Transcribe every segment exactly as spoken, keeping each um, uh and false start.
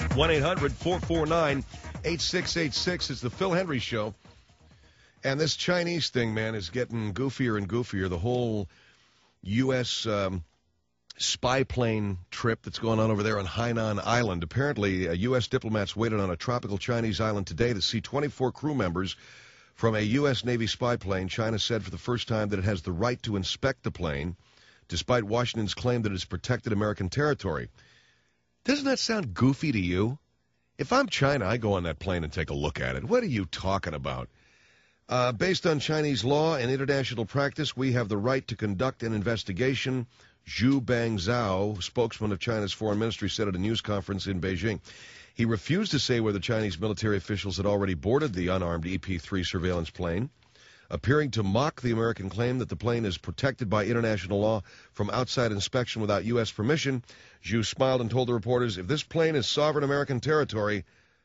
one eight hundred four four nine eight six eight six. It's the Phil Hendry Show. And this Chinese thing, man, is getting goofier and goofier. The whole U S Um, spy plane trip that's going on over there on Hainan Island. Apparently, uh, U S diplomats waited on a tropical Chinese island today to see twenty-four crew members from a U S Navy spy plane. China said for the first time that it has the right to inspect the plane, despite Washington's claim that it's protected American territory. Doesn't that sound goofy to you? If I'm China, I go on that plane and take a look at it. What are you talking about? Uh, based on Chinese law and international practice, we have the right to conduct an investigation, Zhu Bangzhou, spokesman of China's foreign ministry, said at a news conference in Beijing. He refused to say whether Chinese military officials had already boarded the unarmed E P three surveillance plane. Appearing to mock the American claim that the plane is protected by international law from outside inspection without U S permission, Zhu smiled and told the reporters, if this plane is sovereign American territory,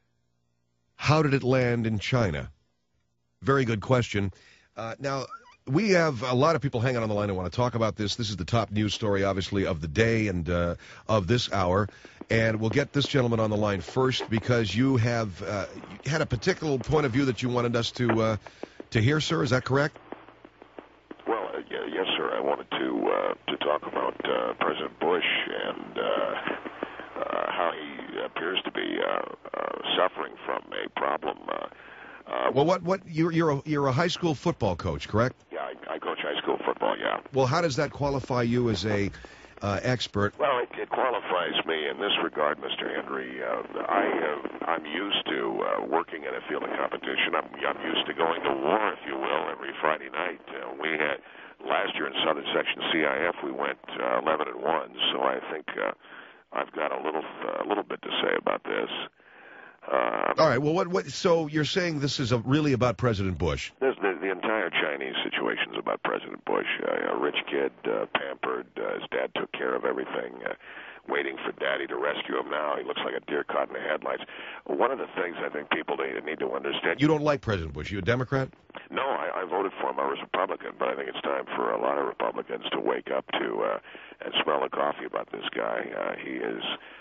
how did it land in China? Very good question. Uh, now, we have a lot of people hanging on the line who want to talk about this. This is the top news story, obviously, of the day and uh, of this hour. And we'll get this gentleman on the line first because you have uh, you had a particular point of view that you wanted us to uh, to hear, sir. Is that correct? Well, uh, yeah, yes, sir. I wanted to uh, to talk about uh, President Bush and uh, uh, how he appears to be uh, uh, suffering from a problem. Uh, uh, well, what what you're you're a, you're a high school football coach, correct? Yeah, I, I coach high school football. Yeah. Well, how does that qualify you as a uh, expert? Well, it, it qualifies me in this regard, Mister Henry. Uh, I uh, I'm used to uh, working in a field of competition. I'm I'm used to going to war, if you will, every Friday night. Uh, we had last year in Southern Section C I F, we went uh, eleven and one. So I think uh, I've got a little a uh, little bit to say about this. Uh, All right. Well, what, what? So you're saying this is a, really about President Bush? This, the, the entire Chinese situation is about President Bush. Uh, a rich kid, uh, pampered. Uh, his dad took care of everything. Uh, waiting for Daddy to rescue him now. He looks like a deer caught in the headlights. One of the things I think people need to understand. You don't like President Bush? You a Democrat? No, I, I voted for him. I was a Republican, but I think it's time for a lot of Republicans to wake up to uh, and smell the coffee about this guy. Uh, he is.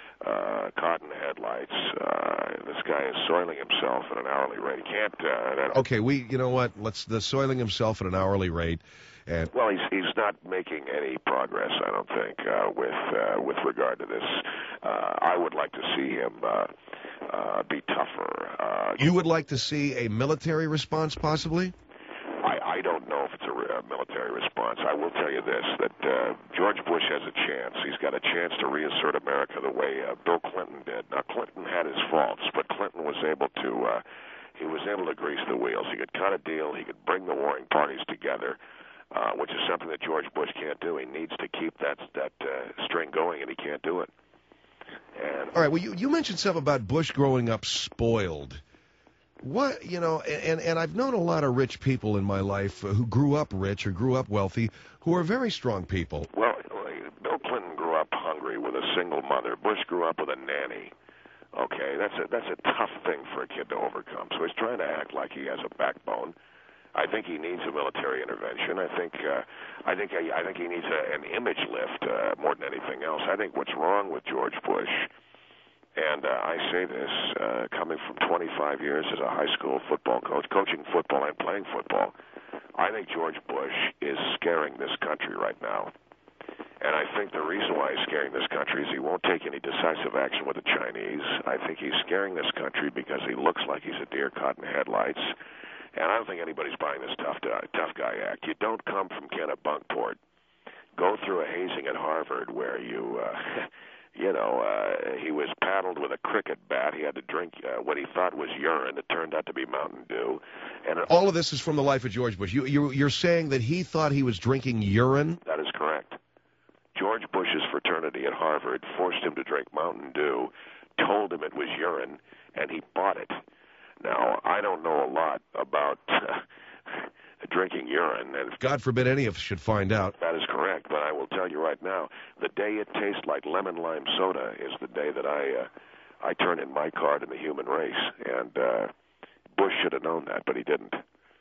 Uh, caught in the headlights. Uh, this guy is soiling himself at an hourly rate. He can't. Uh, okay, we. You know what? Let's the soiling himself at an hourly rate. And well, he's he's not making any progress. I don't think uh, with uh, with regard to this. Uh, I would like to see him uh, uh, be tougher. Uh, you would like to see a military response, possibly? I, I don't know if it's a, a military response. I will tell you this, that uh, George Bush has a chance. He's got a chance to reassert America the way uh, Bill Clinton did. Now, Clinton had his faults, but Clinton was able to uh, he was able to grease the wheels. He could cut a deal. He could bring the warring parties together, uh, which is something that George Bush can't do. He needs to keep that, that uh, string going, and he can't do it. And, all right, well, you, you mentioned something about Bush growing up spoiled. What, you know, and, and I've known a lot of rich people in my life who grew up rich or grew up wealthy who are very strong people. Well, Bill Clinton grew up hungry with a single mother. Bush grew up with a nanny. Okay, that's a, that's a tough thing for a kid to overcome. So he's trying to act like he has a backbone. I think he needs a military intervention. I think uh, I think I, I think he needs a, an image lift uh, more than anything else. I think what's wrong with George Bush. And uh, I say this, uh, coming from twenty-five years as a high school football coach, coaching football and playing football, I think George Bush is scaring this country right now. And I think the reason why he's scaring this country is he won't take any decisive action with the Chinese. I think he's scaring this country because he looks like he's a deer caught in the headlights. And I don't think anybody's buying this tough, tough guy act. You don't come from Kennebunkport, go through a hazing at Harvard where you... Uh, You know, uh, he was paddled with a cricket bat. He had to drink uh, what he thought was urine. It turned out to be Mountain Dew. And it, all of this is from the life of George Bush. You, you, you're saying that he thought he was drinking urine? That is correct. George Bush's fraternity at Harvard forced him to drink Mountain Dew, told him it was urine, and he bought it. Now, I don't know a lot about uh, drinking urine. And God forbid any of us should find out. That is correct, but I will tell you right now, the day it tastes like lemon lime soda is the day that I uh, I turn in my card in the human race. And uh, Bush should have known that, but he didn't.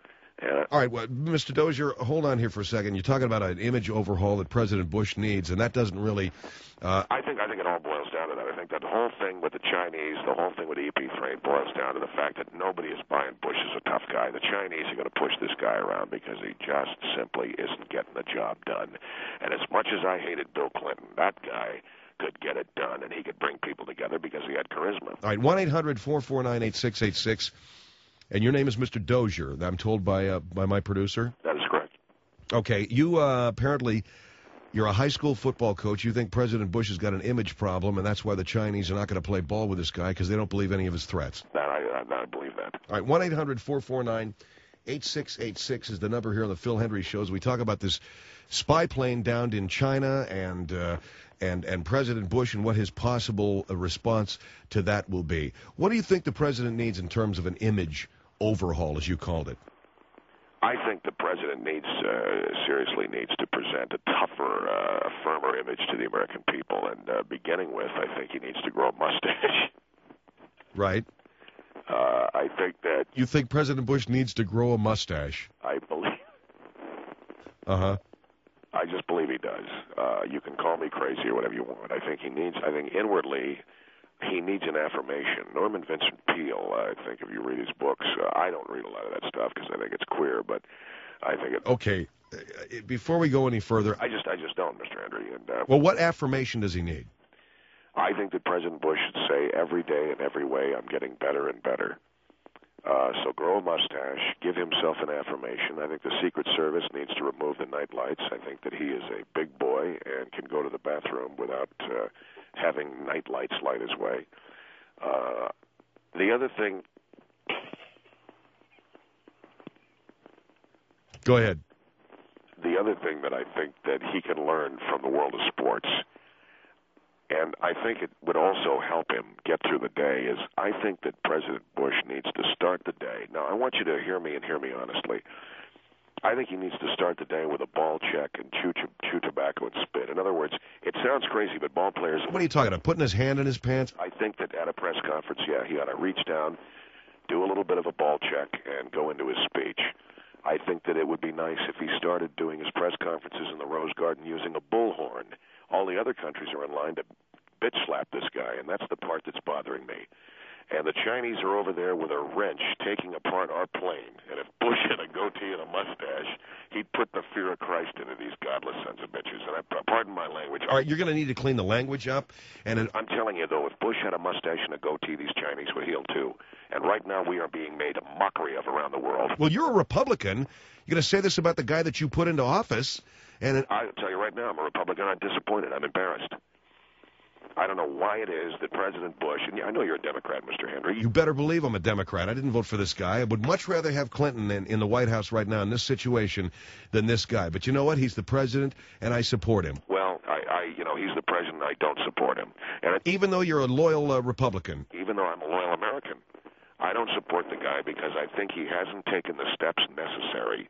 Yeah. All right, well, Mister Dozier, hold on here for a second. You're talking about an image overhaul that President Bush needs, and that doesn't really... Uh, I think I think it all boils down to that. I think that the whole thing with the Chinese, the whole thing with E P three boils down to the fact that nobody is buying Bush as a tough guy. The Chinese are going to push this guy around because he just simply isn't getting the job done. And as much as I hated Bill Clinton, that guy could get it done, and he could bring people together because he had charisma. All right, one eight hundred four four nine eight six eight six. And your name is Mister Dozier, I'm told by uh, by my producer? That is correct. Okay, you uh, apparently, you're a high school football coach. You think President Bush has got an image problem, and that's why the Chinese are not going to play ball with this guy because they don't believe any of his threats. That I, I, I believe that. All right, one eight hundred four four nine eight six eight six is the number here on the Phil Hendry Shows. We talk about this spy plane downed in China and uh, and and President Bush and what his possible uh, response to that will be. What do you think the president needs in terms of an image overhaul, as you called it? I think the president needs, uh, seriously needs to present a tougher, uh, firmer image to the American people. And uh, beginning with, I think he needs to grow a mustache. Right. Uh, I think that... You think President Bush needs to grow a mustache? I believe... Uh-huh. I just believe he does. Uh, you can call me crazy or whatever you want. I think he needs, I think inwardly, he needs an affirmation. Norman Vincent Peale, I think if you read his books, uh, I don't read a lot of that stuff because I think it's queer, but I think it... Okay, uh, before we go any further... I just I just don't, Mister Hendry. And, uh, well, what affirmation does he need? I think that President Bush should say every day in every way, I'm getting better and better. Uh, so grow a mustache, give himself an affirmation. I think the Secret Service needs to remove the night lights. I think that he is a big boy and can go to the bathroom without uh, having night lights light his way. Uh, the other thing... Go ahead. The other thing that I think that he can learn from the world of sports, and I think it would also help him get through the day, is I think that President Bush needs to start the day. Now, I want you to hear me and hear me honestly. I think he needs to start the day with a ball check and chew, chew, chew tobacco and spit. In other words, it sounds crazy, but ball players... What are you talking about, putting his hand in his pants? I think that at a press conference, yeah, he ought to reach down, do a little bit of a ball check, and go into his speech. I think that it would be nice if he started doing his press conferences in the Rose Garden using a bullhorn. All the other countries are in line to bitch slap this guy, and that's the part that's bothering me. And the Chinese are over there with a wrench taking apart our plane. And if Bush had a goatee and a mustache, he'd put the fear of Christ into these godless sons of bitches. And I, pardon my language. All right, you're going to need to clean the language up. And it, I'm telling you, though, if Bush had a mustache and a goatee, these Chinese would heal, too. And right now we are being made a mockery of around the world. Well, you're a Republican. You're going to say this about the guy that you put into office. And it, I'll tell you right now, I'm a Republican. I'm disappointed. I'm embarrassed. I don't know why it is that President Bush, and I know you're a Democrat, Mister Hendry. You better believe I'm a Democrat. I didn't vote for this guy. I would much rather have Clinton in, in the White House right now in this situation than this guy. But you know what? He's the president, and I support him. Well, I, I you know, he's the president. I don't support him. And it, even though you're a loyal uh, Republican. Even though I'm a loyal American. I don't support the guy because I think he hasn't taken the steps necessary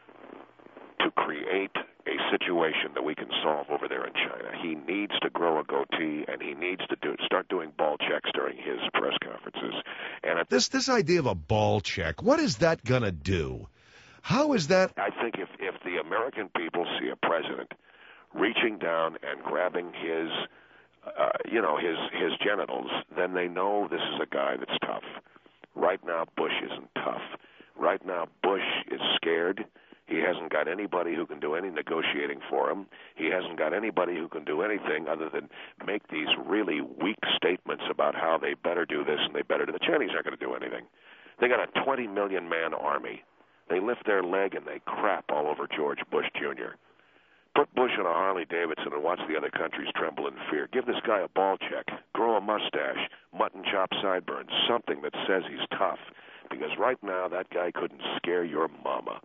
to create a situation that we can solve over there in China. He needs to grow a goatee, and he needs to do start doing ball checks during his press conferences. And at this this idea of a ball check, what is that going to do? How is that? I think if, if the American people see a president reaching down and grabbing his, uh, you know, his, his genitals, then they know this is a guy that's tough. Right now, Bush isn't tough. Right now, Bush is scared. He hasn't got anybody who can do any negotiating for him. He hasn't got anybody who can do anything other than make these really weak statements about how they better do this and they better do. The Chinese aren't going to do anything. They got a twenty million man army. They lift their leg and they crap all over George Bush Junior Put Bush on a Harley Davidson and watch the other countries tremble in fear. Give this guy a ball check. Grow a mustache. Mutton chop sideburns. Something that says he's tough. Because right now that guy couldn't scare your mama.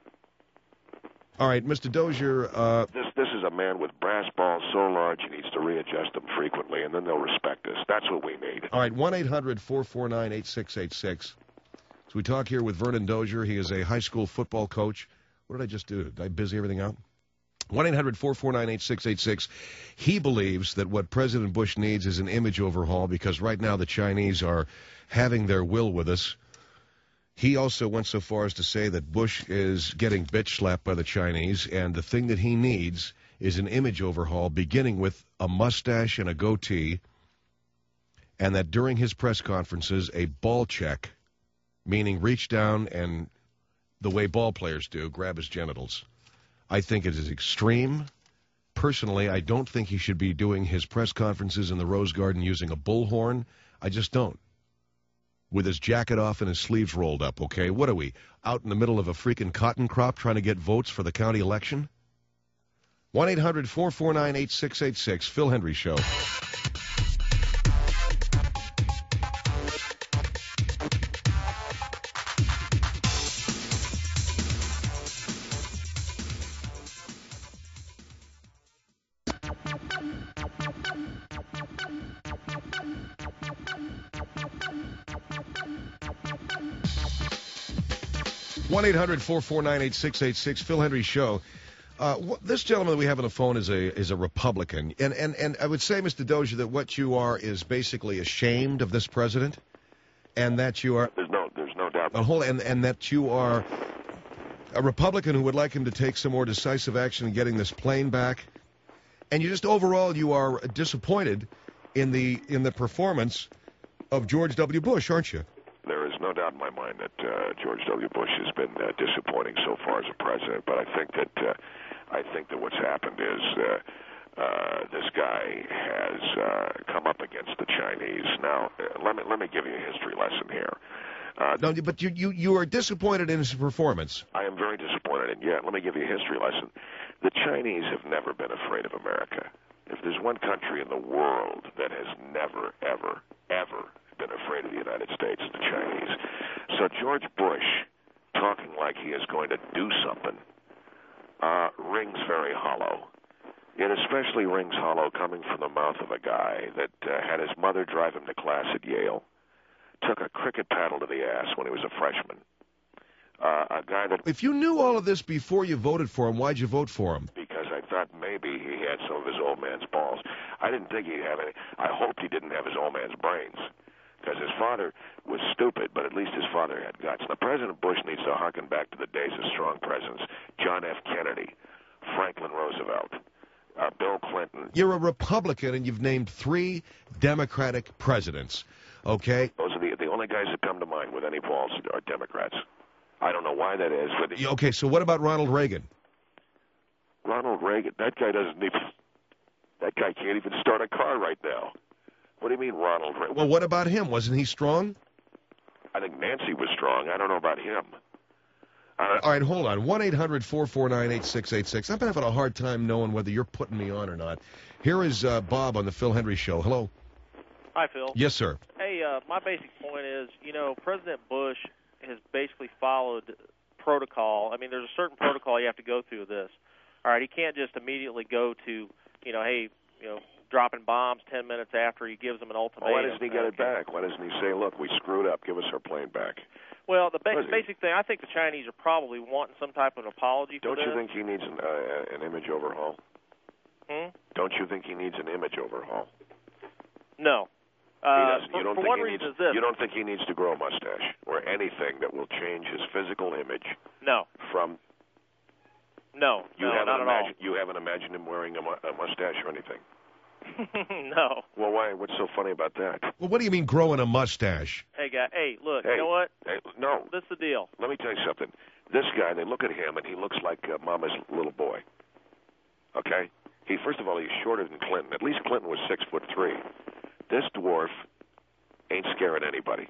All right, Mister Dozier. Uh... This this is a man with brass balls so large he needs to readjust them frequently, and then they'll respect us. That's what we need. All right, one eight hundred four four nine eight six eight six. So we talk here with Vernon Dozier. He is a high school football coach. What did I just do? Did I busy everything out? one eight hundred four four nine eight six eight six. He believes that what President Bush needs is an image overhaul because right now the Chinese are having their will with us. He also went so far as to say that Bush is getting bitch slapped by the Chinese, and the thing that he needs is an image overhaul, beginning with a mustache and a goatee, and that during his press conferences, a ball check, meaning reach down and, the way ball players do, grab his genitals. I think it is extreme. Personally, I don't think he should be doing his press conferences in the Rose Garden using a bullhorn. I just don't. With his jacket off and his sleeves rolled up, okay? What are we, out in the middle of a freaking cotton crop trying to get votes for the county election? one eight hundred four four nine eight six eight six, Phil Hendry Show. one eight hundred four four nine eight six eight six, Phil Hendry Show. Uh, wh- this gentleman that we have on the phone is a is a Republican, and, and, and I would say, Mister Dozier, that what you are is basically ashamed of this president, and that you are There's no, there's no doubt. a whole, and, and that you are a Republican who would like him to take some more decisive action in getting this plane back, and you just overall you are disappointed in the in the performance of George W. Bush, aren't you? There is no doubt in my mind that uh, George W. Bush has been uh, disappointing so far as a president, but I think that uh, I think that what's happened is uh, uh, this guy has uh, come up against the Chinese. Now, uh, let me let me give you a history lesson here. Uh, No, but you, you you are disappointed in his performance. I am very disappointed, and yet let me give you a history lesson. The Chinese have never been afraid of America. If there's one country in the world that has never, ever, ever been afraid of the United States, it's the Chinese. So George Bush talking like he is going to do something uh, rings very hollow. It especially rings hollow coming from the mouth of a guy that uh, had his mother drive him to class at Yale, took a cricket paddle to the ass when he was a freshman. Uh, a guy that... If you knew all of this before you voted for him, why'd you vote for him? Because I thought maybe he had some of his old man's balls. I didn't think he'd have any. I hoped he didn't have his old man's brains. Because his father was stupid, but at least his father had guts. Now, President Bush needs to harken back to the days of strong presidents. John F. Kennedy, Franklin Roosevelt, uh, Bill Clinton. You're a Republican, and you've named three Democratic presidents, okay? Those are the, the only guys that come to mind with any balls are Democrats. I don't know why that is. But he, Okay, so what about Ronald Reagan? Ronald Reagan, that guy doesn't even, that guy can't even start a car right now. What do you mean Ronald Reagan? Well, what about him? Wasn't he strong? I think Nancy was strong. I don't know about him. I All right, hold on. one eight hundred four four nine eight six eight six. I'm having a hard time knowing whether you're putting me on or not. Here is uh, Bob on the Phil Hendry Show. Hello. Hi, Phil. Yes, sir. Hey, uh, my basic point is, you know, President Bush has basically followed protocol. I mean, there's a certain protocol you have to go through with this. All right, he can't just immediately go to, you know, hey, you know, dropping bombs ten minutes after he gives them an ultimatum. Why doesn't he get it back? Why doesn't he say, look, we screwed up, give us our plane back? Well, the ba- What is he- basic thing, I think the Chinese are probably wanting some type of an apology for Don't this. you think he needs an, uh, an image overhaul? Hmm? Don't you think he needs an image overhaul? No. He Uh, doesn't. for You don't for think one he reason needs, is this. You don't think he needs to grow a mustache or anything that will change his physical image No. from... No. You no, haven't not at all. imagined, You haven't imagined him wearing a, mu- a mustache or anything? No. Well, why? What's so funny about that? Well, what do you mean growing a mustache? Hey, guy. Hey, look. Hey, You know what? Hey, no, This is the deal. let me tell you something. This guy, they look at him, and he looks like uh, Mama's little boy. Okay? He First of all, he's shorter than Clinton. At least Clinton was six foot three. This dwarf ain't scaring anybody.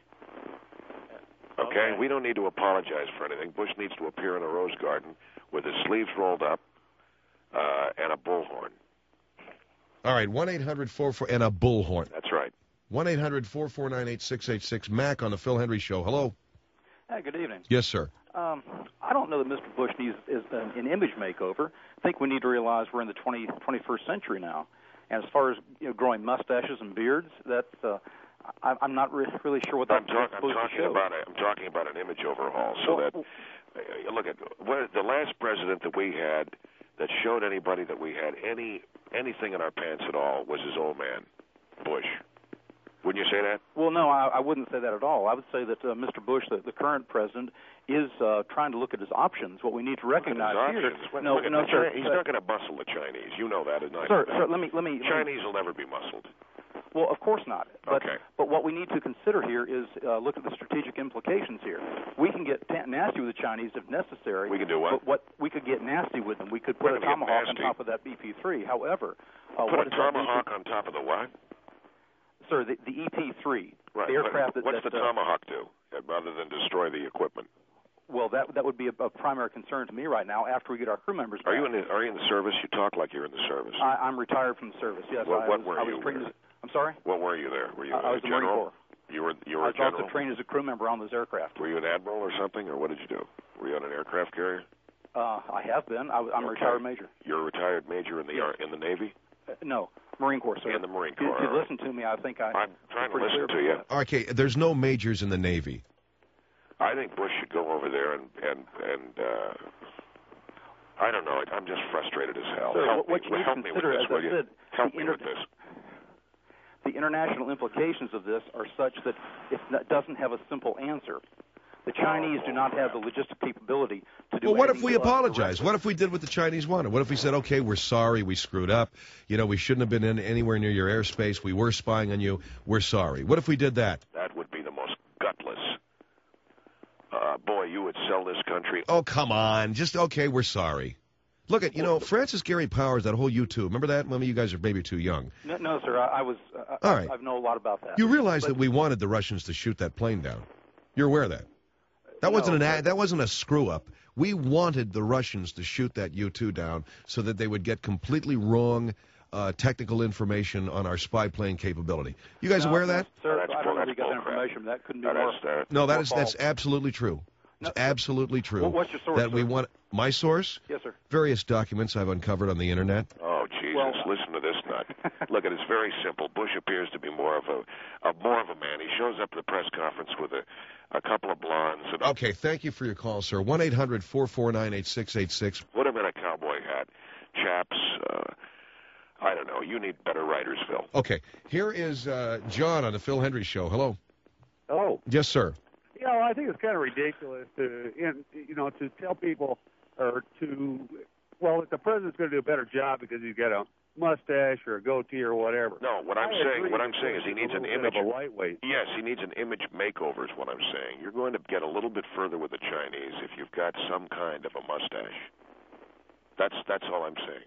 Okay? Okay. We don't need to apologize for anything. Bush needs to appear in a rose garden with his sleeves rolled up uh, and a bullhorn. All right, one eight hundred four four and a bullhorn. That's right. one eight hundred four four nine eight six eight six. Mac on the Phil Hendry Show. Hello. Hi, good evening. Yes, sir. Um, I don't know that Mister Bush needs is an, an image makeover. I think we need to realize we're in the twenty, twenty-first century now. And as far as you know, growing mustaches and beards, that's uh, I, I'm not re- really sure what that's I'm, talk, I'm supposed to talking show. about a, I'm talking about an image overhaul. So Well, that uh, look at what, the last president that we had that showed anybody that we had any anything in our pants at all was his old man, Bush. Wouldn't you say that? Well, no, I, I wouldn't say that at all. I would say that uh, Mister Bush, the, the current president, is uh, trying to look at his options. What we need to recognize here, Look no, at no, the sir, Chi- he's uh, not going to muscle the Chinese. You know that, and I sir, know that. sir, let me, let me. Chinese will never be muscled. Well, of course not. But, Okay. But what we need to consider here is uh, look at the strategic implications here. We can get ta- nasty with the Chinese if necessary. We can do what? But what we could get nasty with them. We could put We're a gonna get tomahawk on nasty. top of that B P three. However, uh, Put what a does that mean tomahawk for- on top of the what? Sir, the, the E P three, Right. the aircraft that. What's that, the uh, tomahawk do, uh, rather than destroy the equipment? Well, that that would be a, a primary concern to me right now. After we get our crew members back. Are you in the Are you in the service? You talk like you're in the service. I, I'm retired from the service. Yes, What- I what was, were I was you? trained as, I'm sorry. What were you there? Were you I, I a was the Marine general? Corps. You were you were I a was general. also trained as a crew member on those aircraft. Were you an admiral or something, or what did you do? Were you on an aircraft carrier? Uh, I have been. I, I'm a Okay. retired major. You're a retired major in the Yes. Ar- in the Navy. Uh, no, Marine Corps, sir. In the Marine If you- Corps. If you listen to me, I think I. I'm trying to pretty listen clear to you. about that. Okay, there's no majors in the Navy. I think Bush should go over there and and and. Uh, I don't know. I'm just frustrated as hell. Sir, help what me, you need to help me with consider, this, as I will you? said, Help the me inter- with this. The international implications of this are such that it n- doesn't have a simple answer. The Chinese Oh, do not have crap. the logistic capability to do. Well, what if anything we to us apologize? directly. What if we did what the Chinese wanted? What if we said, okay, we're sorry, we screwed up. You know, we shouldn't have been in anywhere near your airspace. We were spying on you. We're sorry. What if we did that? That would be the most gutless. Uh, boy, you would sell this country. Oh, come on. Just, okay, we're sorry. Look at, you know, Francis Gary Powers, that whole U two. Remember that? Maybe you guys are maybe too young. No, no sir. I, I was. Uh, All I, right. I know a lot about that. You realize But- that we wanted the Russians to shoot that plane down. You're aware of that? That wasn't an No, a, that wasn't a screw up. We wanted the Russians to shoot that U two down so that they would get completely wrong uh, technical information on our spy plane capability. You guys No, aware of that? Sir, That's I don't know bull- if you got that's that information, but that couldn't be Uh, more. that's, uh, No, that more is that's false. absolutely true. It's No, absolutely true. Well, what's your source, That we sir? want my source? Yes, sir. Various documents I've uncovered on the internet. Oh Jesus! Well, Listen to this nut. Look, it's very simple. Bush appears to be more of a, a more of a man. He shows up at the press conference with a, a couple of blondes. And Okay, thank you for your call, sir. one eight hundred four four nine eight six eight six. Put him in a cowboy hat, chaps. Uh, I don't know. You need better writers, Phil. Okay, here is uh, John on the Phil Hendry Show. Hello. Oh, Yes, sir. you know, I think it's kind of ridiculous to, in, you know, to tell people or to, well, that the president's going to do a better job because he's got a mustache or a goatee or whatever. No, what I'm I saying, agree what I'm that saying is he he's a needs an little image. bit of a lightweight. Yes, he needs an image makeover. Is what I'm saying. You're going to get a little bit further with the Chinese if you've got some kind of a mustache. That's that's all I'm saying.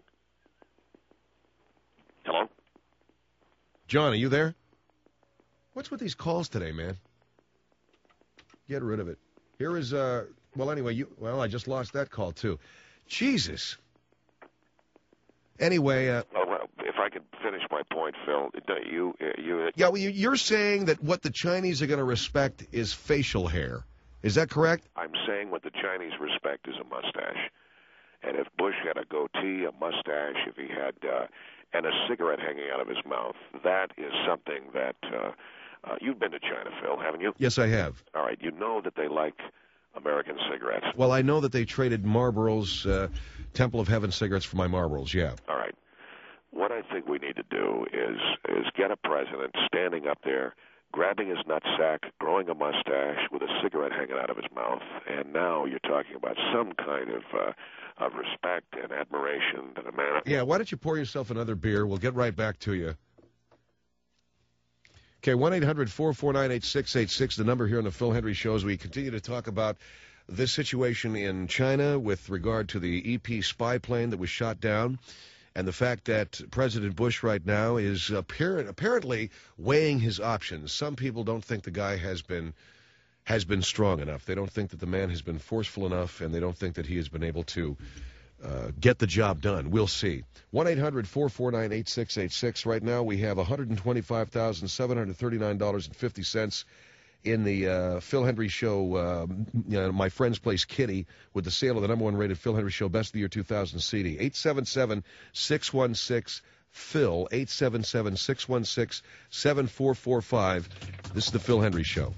Hello. John, are you there? What's with these calls today, man? Get rid of it. Here is, uh, well, anyway, you, well, I just lost that call, too. Jesus. Anyway, uh, Oh, well, if I could finish my point, Phil, don't you uh, you yeah, well, you- you're saying that what the Chinese are going to respect is facial hair. Is that correct? I'm saying what the Chinese respect is a mustache. And if Bush had a goatee, a mustache, if he had uh, and a cigarette hanging out of his mouth, that is something that uh, uh, you've been to China, Phil, haven't you? Yes, I have. All right, you know that they like American cigarettes. Well, I know that they traded Marlboro's uh, Temple of Heaven cigarettes for my Marlboros, yeah. All right. What I think we need to do is is get a president standing up there, grabbing his nutsack, growing a mustache, with a cigarette hanging out of his mouth, and now you're talking about some kind of uh, of respect and admiration that a man. Yeah, why don't you pour yourself another beer? We'll get right back to you. Okay, one eight hundred four four nine eight six eight six, the number here on the Phil Hendry Show, as we continue to talk about this situation in China with regard to the E P spy plane that was shot down, and the fact that President Bush right now is apparent, apparently weighing his options. Some people don't think the guy has been has been strong enough. They don't think that the man has been forceful enough, and they don't think that he has been able to uh, get the job done. We'll see. one eight hundred four four nine eight six eight six. Right now we have one hundred twenty-five thousand seven hundred thirty-nine dollars and fifty cents in the uh, Phil Hendry Show, uh, you know, my friend's place, Kitty, with the sale of the number one rated Phil Hendry Show Best of the Year two thousand C D. eight seven seven, six one six, Phil, eight seven seven, six one six, seven four four five. This is the Phil Hendry Show.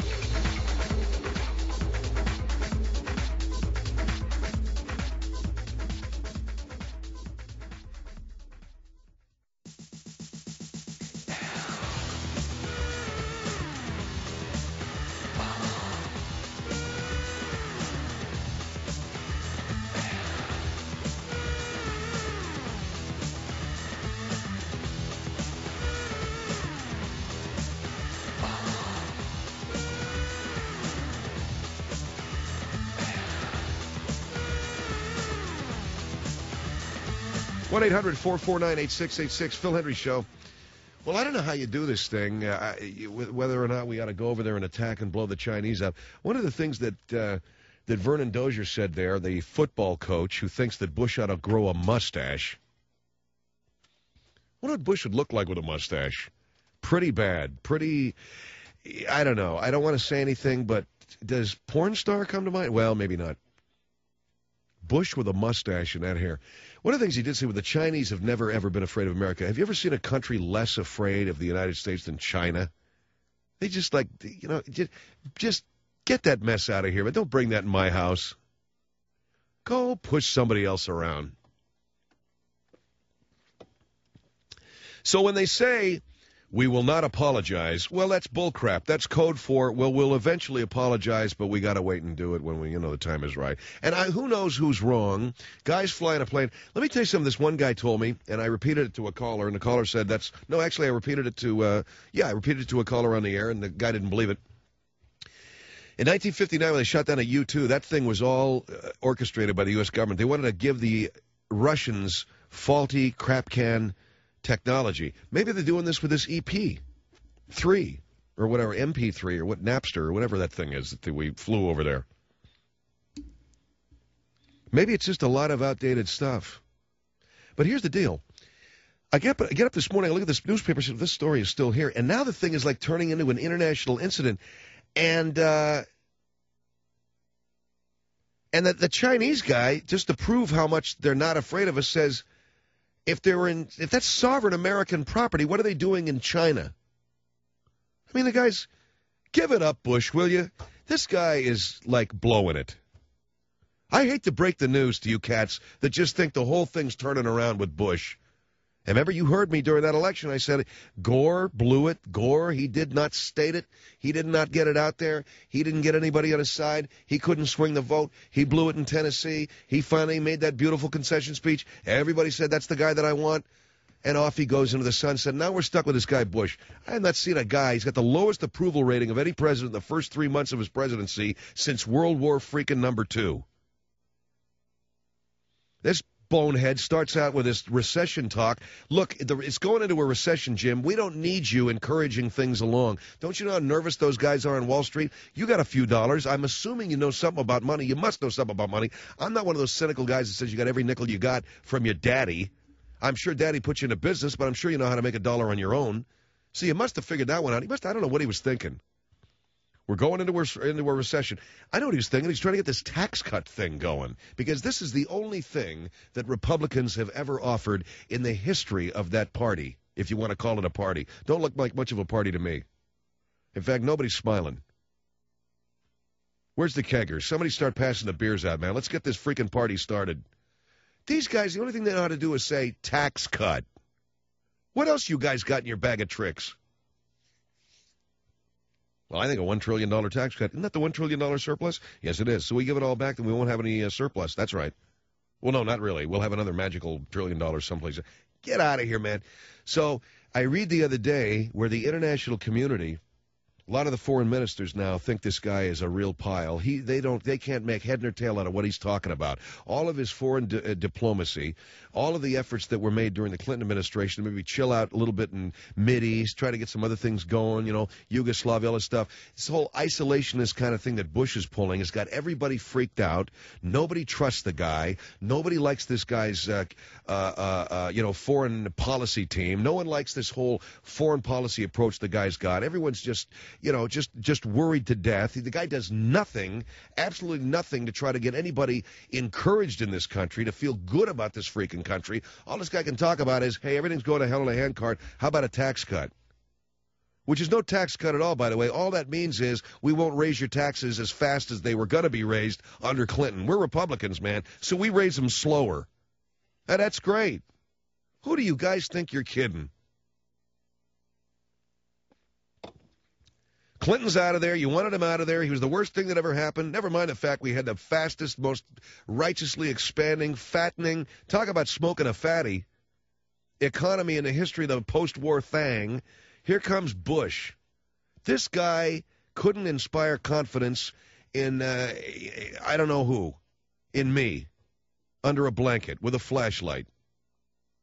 one eight hundred four four nine eight six eight six, Phil Hendry Show. Well, I don't know how you do this thing, uh, whether or not we ought to go over there and attack and blow the Chinese up. One of the things that uh, that Vernon Dozier said there, the football coach who thinks that Bush ought to grow a mustache. What would Bush would look like with a mustache? Pretty bad. Pretty, I don't know. I don't want to say anything, but does porn star come to mind? Well, maybe not. Bush with a mustache and that hair. One of the things he did say was the Chinese have never, ever been afraid of America. Have you ever seen a country less afraid of the United States than China? They just like, you know, just, just get that mess out of here, but don't bring that in my house. Go push somebody else around. So when they say, we will not apologize, well, that's bullcrap. That's code for, well, we'll eventually apologize, but we got to wait and do it when we, you know, the time is right. And I, who knows who's wrong? Guys flying a plane. Let me tell you something this one guy told me, and I repeated it to a caller, and the caller said that's, no, actually I repeated it to, uh, yeah, I repeated it to a caller on the air, and the guy didn't believe it. In nineteen fifty-nine, when they shot down a U two, that thing was all uh, orchestrated by the U S government. They wanted to give the Russians faulty crap can technology. Maybe they're doing this with this E P three or whatever, M P three or what, Napster or whatever that thing is that we flew over there. Maybe it's just a lot of outdated stuff. But here's the deal. I get, I get up this morning, I look at this newspaper, so this story is still here, and now the thing is like turning into an international incident. And uh, and that the Chinese guy, just to prove how much they're not afraid of us, says, if they were in, if that's sovereign American property, what are they doing in China? I mean, the guy's, give it up, Bush, will you? This guy is like blowing it. I hate to break the news to you cats that just think the whole thing's turning around with Bush. And remember, you heard me during that election. I said, Gore blew it. Gore, he did not state it. He did not get it out there. He didn't get anybody on his side. He couldn't swing the vote. He blew it in Tennessee. He finally made that beautiful concession speech. Everybody said, that's the guy that I want. And off he goes into the sunset. Now we're stuck with this guy, Bush. I have not seen a guy. He's got the lowest approval rating of any president in the first three months of his presidency since World War freaking number two. This bonehead starts out with this recession talk. Look, it's going into a recession, Jim. We don't need you encouraging things along. Don't you know how nervous those guys are on Wall Street? You got a few dollars. I'm assuming you know something about money. You must know something about money. I'm not one of those cynical guys that says you got every nickel you got from your daddy. I'm sure daddy put you into business, but I'm sure you know how to make a dollar on your own. So you must have figured that one out. He must, I don't know what he was thinking. We're going into a, into a recession. I know what he was thinking. He's trying to get this tax cut thing going because this is the only thing that Republicans have ever offered in the history of that party, if you want to call it a party. Don't look like much of a party to me. In fact, nobody's smiling. Where's the keggers? Somebody start passing the beers out, man. Let's get this freaking party started. These guys, the only thing they know how to do is say tax cut. What else you guys got in your bag of tricks? Well, I think a one trillion dollars tax cut. Isn't that the one trillion dollars surplus? Yes, it is. So we give it all back, then we won't have any uh, surplus. That's right. Well, no, not really. We'll have another magical trillion dollars someplace. Get out of here, man. So I read the other day where the international community, a lot of the foreign ministers now think this guy is a real pile. He, they don't, they can't make head nor tail out of what he's talking about. All of his foreign di- uh, diplomacy, all of the efforts that were made during the Clinton administration to maybe chill out a little bit in Mideast, try to get some other things going, you know, Yugoslavia, all this stuff. This whole isolationist kind of thing that Bush is pulling has got everybody freaked out. Nobody trusts the guy. Nobody likes this guy's, uh, uh, uh, uh, you know, foreign policy team. No one likes this whole foreign policy approach the guy's got. Everyone's just, you know, just, just worried to death. The guy does nothing, absolutely nothing to try to get anybody encouraged in this country to feel good about this freaking country. All this guy can talk about is, hey, everything's going to hell in a handcart. How about a tax cut? Which is no tax cut at all, by the way. All that means is we won't raise your taxes as fast as they were going to be raised under Clinton. We're Republicans, man, so we raise them slower. And that's great. Who do you guys think you're kidding? Clinton's out of there. You wanted him out of there. He was the worst thing that ever happened. Never mind the fact we had the fastest, most righteously expanding, fattening, talk about smoking a fatty, economy in the history of the post-war thing. Here comes Bush. This guy couldn't inspire confidence in, uh, I don't know who, in me, under a blanket with a flashlight.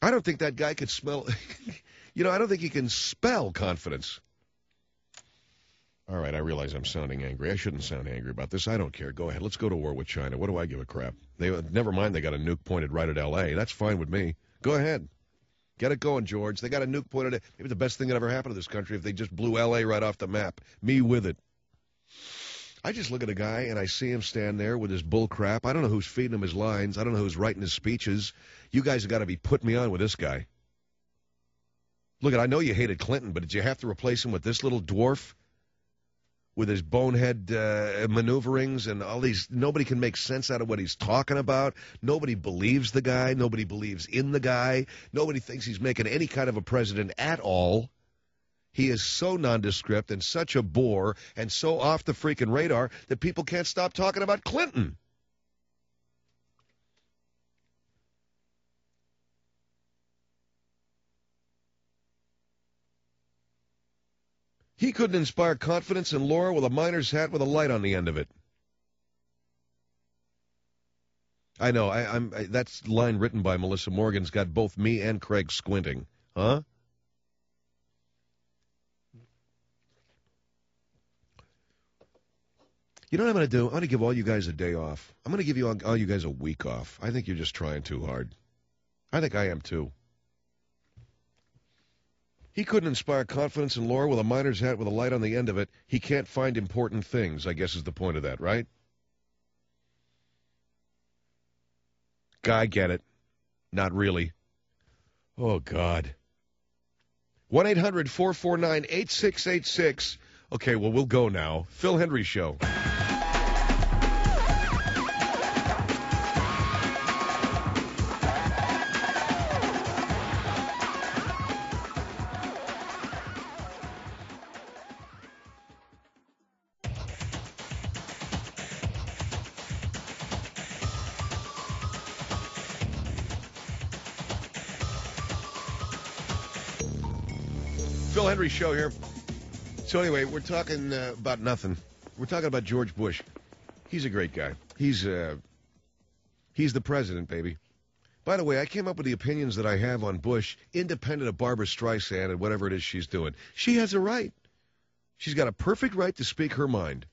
I don't think that guy could smell, you know, I don't think he can spell confidence. All right, I realize I'm sounding angry. I shouldn't sound angry about this. I don't care. Go ahead. Let's go to war with China. What do I give a crap? They never mind they got a nuke pointed right at L A. That's fine with me. Go ahead. Get it going, George. They got a nuke pointed at... Maybe the best thing that ever happened to this country if they just blew L A right off the map. Me with it. I just look at a guy and I see him stand there with his bull crap. I don't know who's feeding him his lines. I don't know who's writing his speeches. You guys have got to be putting me on with this guy. Look, I know you hated Clinton, but did you have to replace him with this little dwarf? With his bonehead uh, maneuverings and all these, nobody can make sense out of what he's talking about. Nobody believes the guy. Nobody believes in the guy. Nobody thinks he's making any kind of a president at all. He is so nondescript and such a bore and so off the freaking radar that people can't stop talking about Clinton. He couldn't inspire confidence in Laura with a miner's hat with a light on the end of it. I know. I, I'm. I, that's line written by Melissa Morgan's got both me and Craig squinting. Huh? You know what I'm going to do? I'm going to give all you guys a day off. I'm going to give you all, all you guys a week off. I think you're just trying too hard. I think I am too. He couldn't inspire confidence in Laura with a miner's hat with a light on the end of it. He can't find important things, I guess is the point of that, right? I get it. Not really. Oh, God. one eight hundred four four nine eight six eight six. Okay, well, we'll go now. Phil Hendry Show. Phil Hendry Show here. So anyway, we're talking uh, about nothing. We're talking about George Bush. He's a great guy. He's uh, he's the president, baby. By the way, I came up with the opinions that I have on Bush, independent of Barbara Streisand and whatever it is she's doing. She has a right. She's got a perfect right to speak her mind.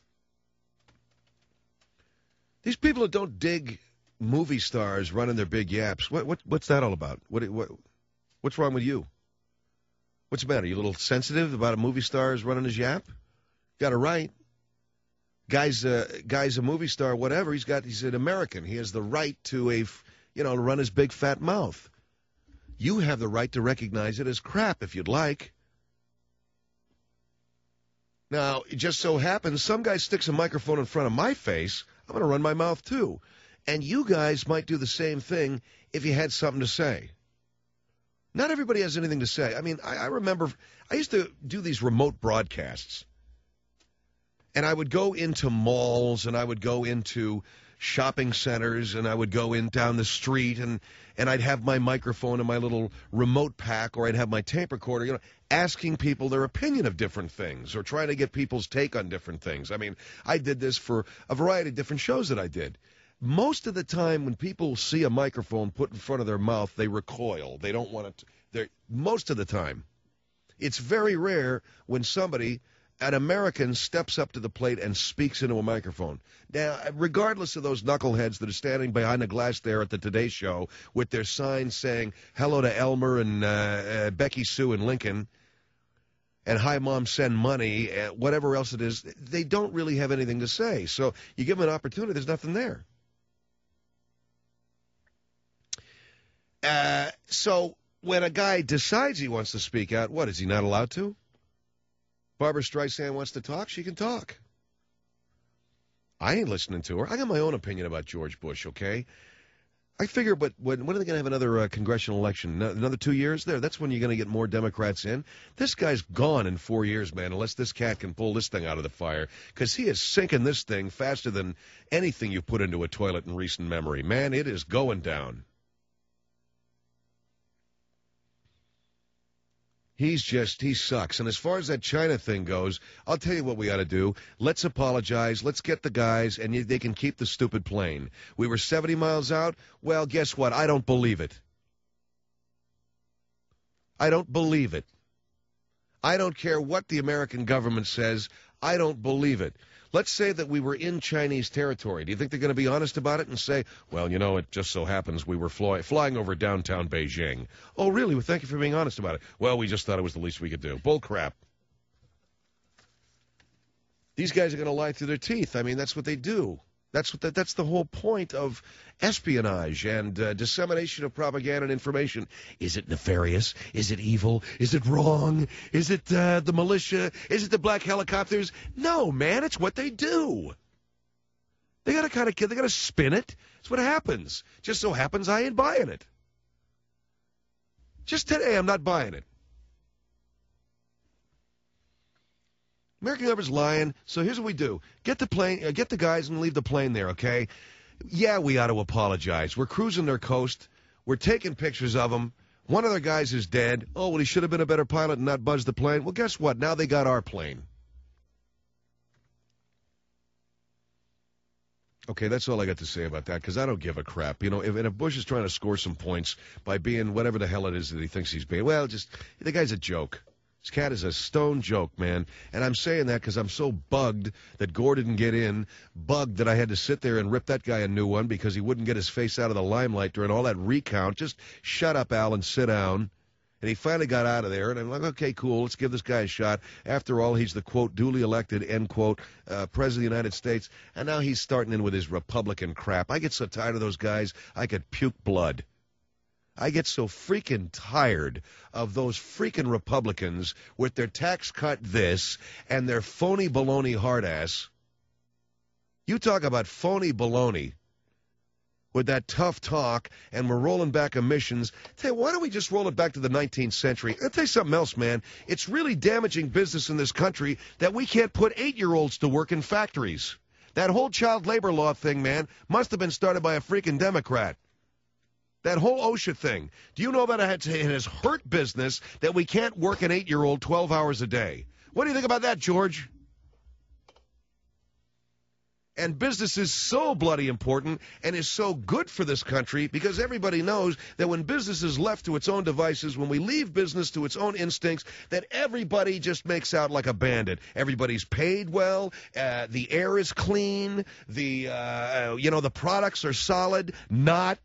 These people that don't dig movie stars running their big yaps, what, what what's that all about? What, what what's wrong with you? What's the matter? You a little sensitive about a movie star's running his yap? Got a right. Guy's uh, guy's a movie star, whatever. He's got he's an American. He has the right to a you know to run his big fat mouth. You have the right to recognize it as crap if you'd like. Now, it just so happens some guy sticks a microphone in front of my face. I'm going to run my mouth too, and you guys might do the same thing if you had something to say. Not everybody has anything to say. I mean, I, I remember I used to do these remote broadcasts, and I would go into malls, and I would go into shopping centers, and I would go in down the street, and, and I'd have my microphone in my little remote pack, or I'd have my tape recorder, you know, asking people their opinion of different things, or trying to get people's take on different things. I mean, I did this for a variety of different shows that I did. Most of the time when people see a microphone put in front of their mouth, they recoil. They don't want to. They're, most of the time. It's very rare when somebody, an American, steps up to the plate and speaks into a microphone. Now, regardless of those knuckleheads that are standing behind the glass there at the Today Show with their signs saying, hello to Elmer and uh, uh, Becky Sue and Lincoln, and hi, Mom, send money, uh, whatever else it is, they don't really have anything to say. So you give them an opportunity, there's nothing there. Uh, so when a guy decides he wants to speak out, what, is he not allowed to? Barbara Streisand wants to talk, she can talk. I ain't listening to her. I got my own opinion about George Bush, okay? I figure, but when, when are they going to have another uh, congressional election? Another two years? There, that's when you're going to get more Democrats in. This guy's gone in four years, man, unless this cat can pull this thing out of the fire, because he is sinking this thing faster than anything you put into a toilet in recent memory. Man, it is going down. He's just, he sucks. And as far as that China thing goes, I'll tell you what we ought to do. Let's apologize. Let's get the guys, and they can keep the stupid plane. We were seventy miles out. Well, guess what? I don't believe it. I don't believe it. I don't care what the American government says. I don't believe it. Let's say that we were in Chinese territory. Do you think they're going to be honest about it and say, well, you know, it just so happens we were fly- flying over downtown Beijing? Oh, really? Well, thank you for being honest about it. Well, we just thought it was the least we could do. Bull crap. These guys are going to lie through their teeth. I mean, that's what they do. That's what the, that's the whole point of espionage and uh, dissemination of propaganda and information. Is it nefarious? Is it evil? Is it wrong? Is it uh, the militia? Is it the black helicopters? No, man, it's what they do. They got to kind of they got to spin it. It's what happens. Just so happens I ain't buying it. Just today, I'm not buying it. American government's lying, so here's what we do. Get the plane, uh, get the guys and leave the plane there, okay? Yeah, we ought to apologize. We're cruising their coast. We're taking pictures of them. One of their guys is dead. Oh, well, he should have been a better pilot and not buzzed the plane. Well, guess what? Now they got our plane. Okay, that's all I got to say about that, because I don't give a crap. You know, if, and if Bush is trying to score some points by being whatever the hell it is that he thinks he's being, well, just, the guy's a joke. This cat is a stone joke, man. And I'm saying that because I'm so bugged that Gore didn't get in, bugged that I had to sit there and rip that guy a new one because he wouldn't get his face out of the limelight during all that recount. Just shut up, Al, and sit down. And he finally got out of there, and I'm like, okay, cool, let's give this guy a shot. After all, he's the, quote, duly elected, end quote, uh, President of the United States. And now he's starting in with his Republican crap. I get so tired of those guys, I could puke blood. I get so freaking tired of those freaking Republicans with their tax cut this and their phony baloney hard ass. You talk about phony baloney with that tough talk, and we're rolling back emissions. Tell you, why don't we just roll it back to the nineteenth century? I'll tell you something else, man. It's really damaging business in this country that we can't put eight-year-olds to work in factories. That whole child labor law thing, man, must have been started by a freaking Democrat. That whole OSHA thing. Do you know that it has hurt business that we can't work an eight-year-old twelve hours a day? What do you think about that, George? And business is so bloody important and is so good for this country because everybody knows that when business is left to its own devices, when we leave business to its own instincts, that everybody just makes out like a bandit. Everybody's paid well, uh, the air is clean, the uh, you know the products are solid. Not.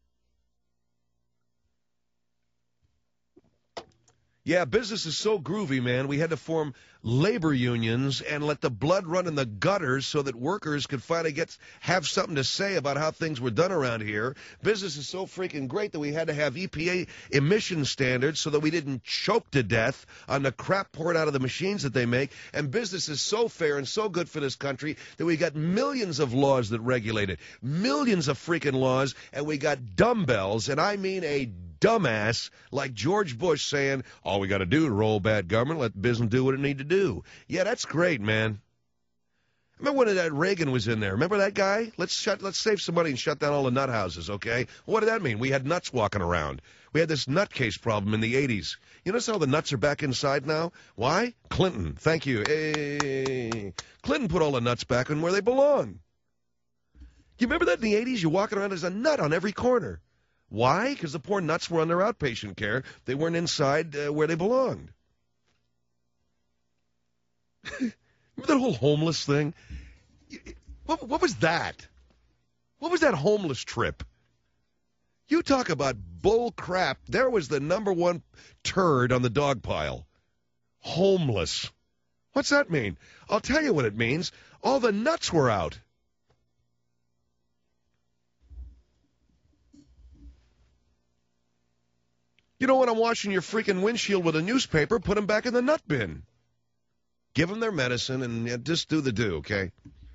Yeah, business is so groovy, man. We had to form labor unions and let the blood run in the gutters so that workers could finally get have something to say about how things were done around here. Business is so freaking great that we had to have E P A emission standards so that we didn't choke to death on the crap poured out of the machines that they make. And business is so fair and so good for this country that we got millions of laws that regulate it. Millions of freaking laws, and we got dumbbells, and I mean a dumbass like George Bush saying, all we got to do to roll bad government, let business do what it need to do. Yeah, that's great, man. Remember when that Reagan was in there? Remember that guy? Let's shut, let's save some money and shut down all the nut houses, okay? What did that mean? We had nuts walking around. We had this nutcase problem in the eighties. You notice how the nuts are back inside now? Why? Clinton. Thank you. Hey. Clinton put all the nuts back in where they belong. You remember that in the eighties? You're walking around, there's a nut on every corner. Why? Because the poor nuts were under outpatient care. They weren't inside uh, where they belonged. Remember that whole homeless thing? What, what was that? What was that homeless trip? You talk about bull crap. There was the number one turd on the dog pile. Homeless. What's that mean? I'll tell you what it means. All the nuts were out. You know, when I'm washing your freaking windshield with a newspaper, put them back in the nut bin. Give them their medicine and uh, just do the do, okay?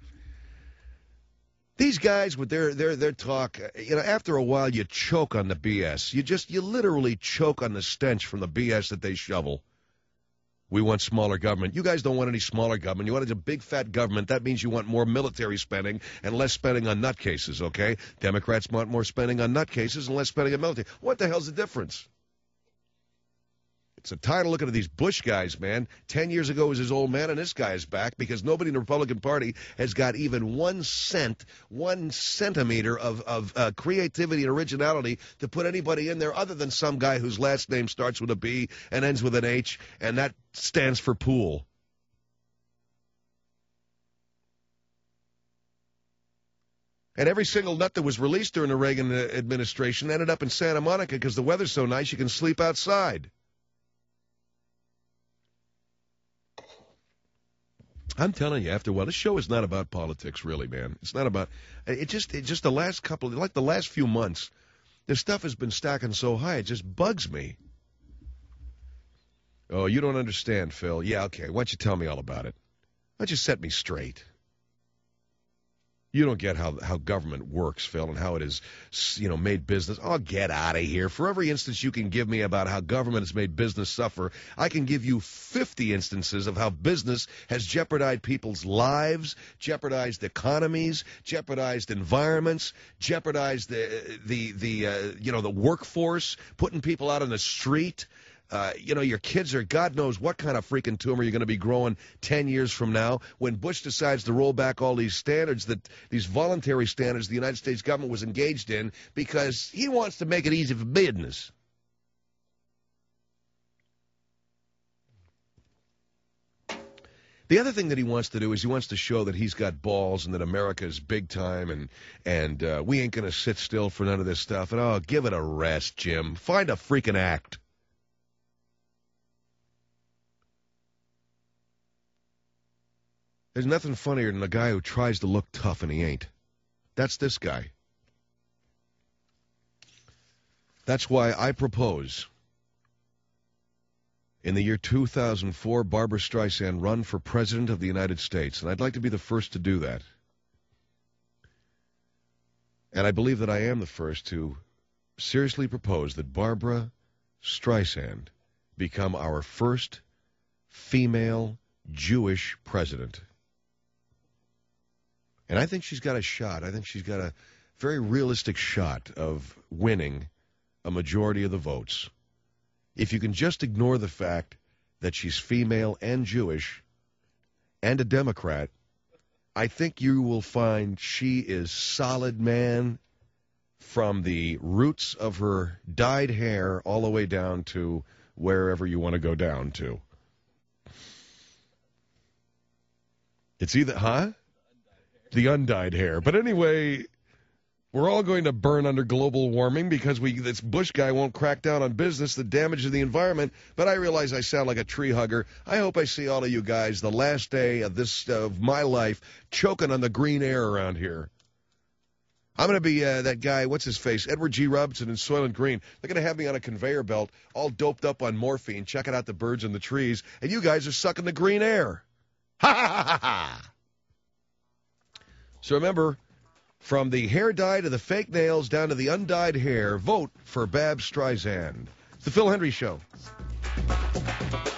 These guys with their, their, their talk, uh, you know, after a while you choke on the B S. You just, you literally choke on the stench from the B S that they shovel. We want smaller government. You guys don't want any smaller government. You want a big, fat government. That means you want more military spending and less spending on nutcases, okay? Democrats want more spending on nutcases and less spending on military. What the hell's the difference? It's a tired looking at these Bush guys, man. Ten years ago was his old man, and this guy is back because nobody in the Republican Party has got even one cent, one centimeter of, of uh, creativity and originality to put anybody in there other than some guy whose last name starts with a B and ends with an H, and that stands for pool. And every single nut that was released during the Reagan administration ended up in Santa Monica because the weather's so nice you can sleep outside. I'm telling you, after a while, this show is not about politics, really, man. It's not about it. Just, it just the last couple, like the last few months, this stuff has been stacking so high, it just bugs me. Oh, you don't understand, Phil. Yeah, okay. Why don't you tell me all about it? Why don't you set me straight? You don't get how how government works, Phil, and how it is, you know, made business. Oh, get out of here. For every instance you can give me about how government has made business suffer, I can give you fifty instances of how business has jeopardized people's lives, jeopardized economies, jeopardized environments, jeopardized the the the uh, you know the workforce, putting people out on the street. Uh, you know, your kids are, God knows what kind of freaking tumor you're going to be growing ten years from now when Bush decides to roll back all these standards, that these voluntary standards the United States government was engaged in because he wants to make it easy for business. The other thing that he wants to do is he wants to show that he's got balls and that America is big time and and uh, we ain't going to sit still for none of this stuff. And, oh, give it a rest, Jim. Find a freaking act. There's nothing funnier than a guy who tries to look tough and he ain't. That's this guy. That's why I propose in the year two thousand four, Barbra Streisand run for President of the United States. And I'd like to be the first to do that. And I believe that I am the first to seriously propose that Barbra Streisand become our first female Jewish president. And I think she's got a shot. I think she's got a very realistic shot of winning a majority of the votes. If you can just ignore the fact that she's female and Jewish and a Democrat, I think you will find she is solid, man, from the roots of her dyed hair all the way down to wherever you want to go down to. It's either, huh? The undyed hair. But anyway, we're all going to burn under global warming because we this Bush guy won't crack down on business that damages the environment. But I realize I sound like a tree hugger. I hope I see all of you guys the last day of this of my life choking on the green air around here. I'm going to be uh, that guy, what's his face, Edward G. Robinson in Soylent Green. They're going to have me on a conveyor belt, all doped up on morphine, checking out the birds and the trees, and you guys are sucking the green air. Ha ha ha ha ha! So remember, from the hair dye to the fake nails down to the undyed hair, vote for Bab Streisand. It's the Phil Hendry Show.